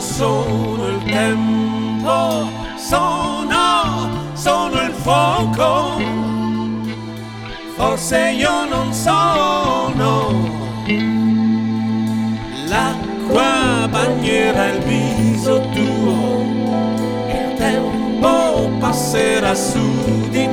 sono il tempo, sono il fuoco, forse io non sono l'acqua bagnerà il viso tuo, il tempo passerà su di